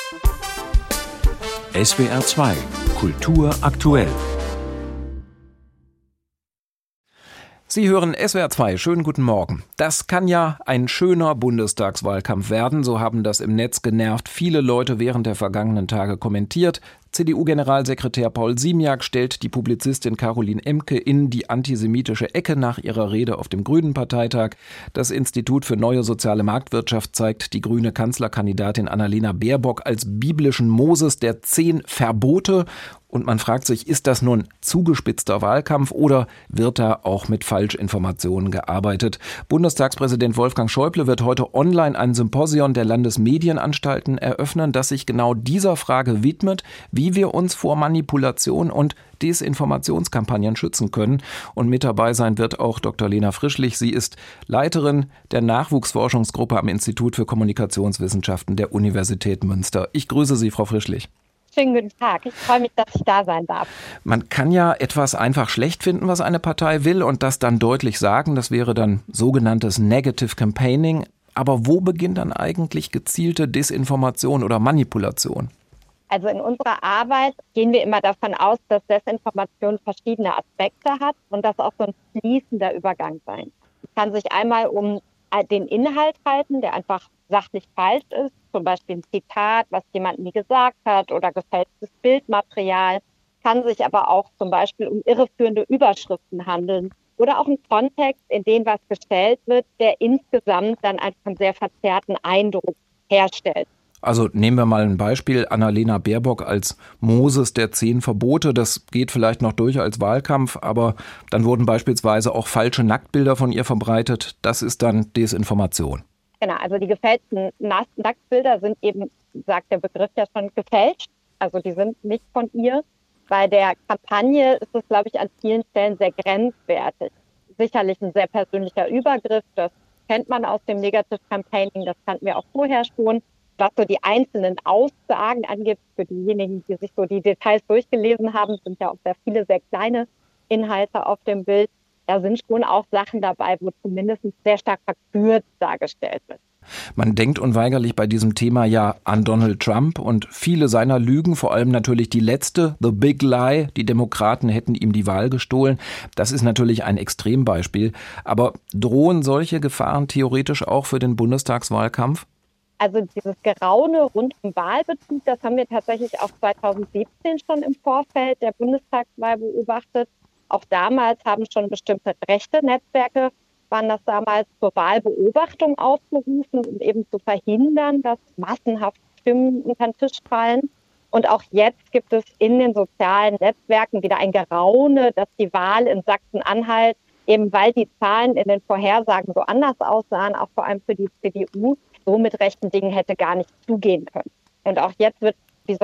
SWR 2 Kultur aktuell. Sie hören SWR 2, schönen guten Morgen. Das kann ja ein schöner Bundestagswahlkampf werden, so haben das im Netz genervt viele Leute während der vergangenen Tage kommentiert. CDU-Generalsekretär Paul Ziemiak stellt die Publizistin Caroline Emke in die antisemitische Ecke nach ihrer Rede auf dem Grünen-Parteitag. Das Institut für neue soziale Marktwirtschaft zeigt die grüne Kanzlerkandidatin Annalena Baerbock als biblischen Moses der 10 Verbote. Und man fragt sich, ist das nun zugespitzter Wahlkampf oder wird da auch mit Falschinformationen gearbeitet? Bundestagspräsident Wolfgang Schäuble wird heute online ein Symposion der Landesmedienanstalten eröffnen, das sich genau dieser Frage widmet, wie wir uns vor Manipulation und Desinformationskampagnen schützen können. Und mit dabei sein wird auch Dr. Lena Frischlich. Sie ist Leiterin der Nachwuchsforschungsgruppe am Institut für Kommunikationswissenschaften der Universität Münster. Ich grüße Sie, Frau Frischlich. Schönen guten Tag. Ich freue mich, dass ich da sein darf. Man kann ja etwas einfach schlecht finden, was eine Partei will und das dann deutlich sagen. Das wäre dann sogenanntes Negative Campaigning. Aber wo beginnt dann eigentlich gezielte Desinformation oder Manipulation? Also in unserer Arbeit gehen wir immer davon aus, dass Desinformation verschiedene Aspekte hat und das auch so ein fließender Übergang sein. Es kann sich einmal um den Inhalt halten, der einfach sachlich falsch ist, zum Beispiel ein Zitat, was jemand nie gesagt hat oder gefälschtes Bildmaterial, kann sich aber auch zum Beispiel um irreführende Überschriften handeln oder auch ein Kontext, in dem was gestellt wird, der insgesamt dann einfach einen sehr verzerrten Eindruck herstellt. Also nehmen wir mal ein Beispiel, Annalena Baerbock als Moses der 10 Verbote, das geht vielleicht noch durch als Wahlkampf, aber dann wurden beispielsweise auch falsche Nacktbilder von ihr verbreitet, das ist dann Desinformation. Genau, also die gefälschten Nacktbilder sind eben, sagt der Begriff ja schon, gefälscht, also die sind nicht von ihr. Bei der Kampagne ist es, glaube ich, an vielen Stellen sehr grenzwertig. Sicherlich ein sehr persönlicher Übergriff, das kennt man aus dem Negative Campaigning, das kannten wir auch vorher schon. Was so die einzelnen Aussagen angibt, für diejenigen, die sich so die Details durchgelesen haben, sind ja auch sehr viele, sehr kleine Inhalte auf dem Bild. Da sind schon auch Sachen dabei, wo zumindest sehr stark verkürzt dargestellt wird. Man denkt unweigerlich bei diesem Thema ja an Donald Trump und viele seiner Lügen, vor allem natürlich die letzte, The Big Lie, die Demokraten hätten ihm die Wahl gestohlen. Das ist natürlich ein Extrembeispiel. Aber drohen solche Gefahren theoretisch auch für den Bundestagswahlkampf? Also dieses Geraune rund um Wahlbetrug, das haben wir tatsächlich auch 2017 schon im Vorfeld der Bundestagswahl beobachtet. Auch damals haben schon bestimmte rechte Netzwerke, waren das damals zur Wahlbeobachtung aufgerufen, um eben zu verhindern, dass massenhaft Stimmen unter den Tisch fallen. Und auch jetzt gibt es in den sozialen Netzwerken wieder ein Geraune, dass die Wahl in Sachsen-Anhalt, eben weil die Zahlen in den Vorhersagen so anders aussahen, auch vor allem für die CDU, so mit rechten Dingen hätte gar nicht zugehen können. Und auch jetzt wird,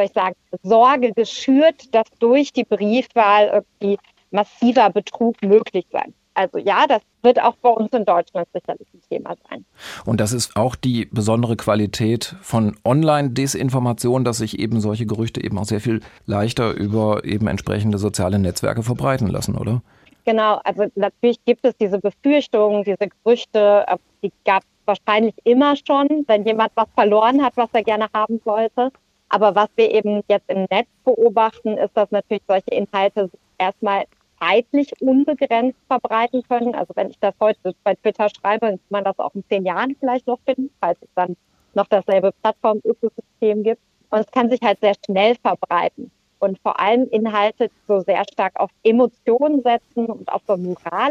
Sorge geschürt, dass durch die Briefwahl irgendwie massiver Betrug möglich sein. Also ja, das wird auch bei uns in Deutschland sicherlich ein Thema sein. Und das ist auch die besondere Qualität von Online-Desinformation, dass sich eben solche Gerüchte eben auch sehr viel leichter über eben entsprechende soziale Netzwerke verbreiten lassen, oder? Genau, also natürlich gibt es diese Befürchtungen, diese Gerüchte, die gab es wahrscheinlich immer schon, wenn jemand was verloren hat, was er gerne haben wollte. Aber was wir eben jetzt im Netz beobachten, ist, dass natürlich solche Inhalte erstmal zeitlich unbegrenzt verbreiten können. Also wenn ich das heute bei Twitter schreibe, dann kann man das auch in 10 Jahren vielleicht noch finden, falls es dann noch dasselbe Plattform-Ökosystem gibt. Und es kann sich halt sehr schnell verbreiten. Und vor allem Inhalte, die so sehr stark auf Emotionen setzen und auf so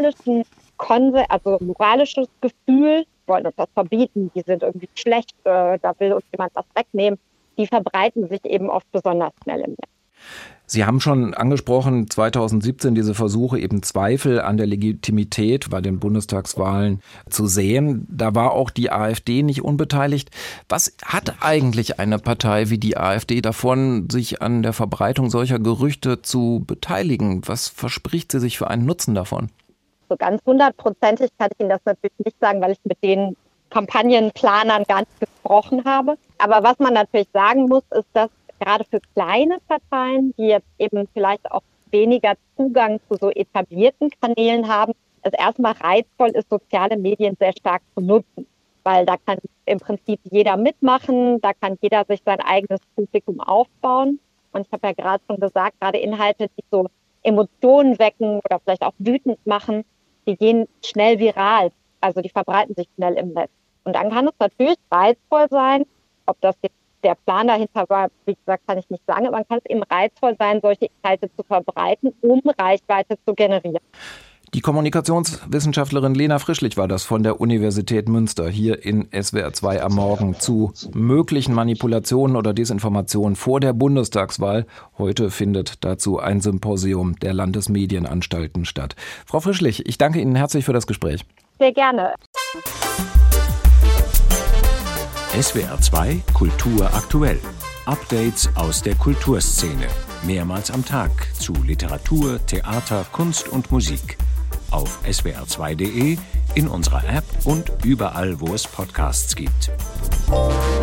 moralisches Gefühl, wollen uns das verbieten, die sind irgendwie schlecht, da will uns jemand was wegnehmen, die verbreiten sich eben oft besonders schnell im Netz. Sie haben schon angesprochen, 2017 diese Versuche, eben Zweifel an der Legitimität bei den Bundestagswahlen zu sehen. Da war auch die AfD nicht unbeteiligt. Was hat eigentlich eine Partei wie die AfD davon, sich an der Verbreitung solcher Gerüchte zu beteiligen? Was verspricht sie sich für einen Nutzen davon? So ganz 100%ig kann ich Ihnen das natürlich nicht sagen, weil ich mit den Kampagnenplanern gar nicht gesprochen habe. Aber was man natürlich sagen muss, ist, dass gerade für kleine Parteien, die jetzt eben vielleicht auch weniger Zugang zu so etablierten Kanälen haben, es erstmal reizvoll ist, soziale Medien sehr stark zu nutzen. weil da kann im Prinzip jeder mitmachen, da kann jeder sich sein eigenes Publikum aufbauen. Und ich habe ja gerade schon gesagt, gerade Inhalte, die so Emotionen wecken oder vielleicht auch wütend machen, die gehen schnell viral. Also die verbreiten sich schnell im Netz. Und dann kann es natürlich reizvoll sein, ob das jetzt der Plan dahinter war, wie gesagt, kann ich nicht sagen, aber man kann es eben reizvoll sein, solche Inhalte zu verbreiten, um Reichweite zu generieren. Die Kommunikationswissenschaftlerin Lena Frischlich war das von der Universität Münster hier in SWR 2 am Morgen zu möglichen Manipulationen oder Desinformationen vor der Bundestagswahl. Heute findet dazu ein Symposium der Landesmedienanstalten statt. Frau Frischlich, ich danke Ihnen herzlich für das Gespräch. Sehr gerne. SWR 2 Kultur aktuell. Updates aus der Kulturszene. Mehrmals am Tag zu Literatur, Theater, Kunst und Musik. Auf swr2.de, in unserer App und überall, wo es Podcasts gibt.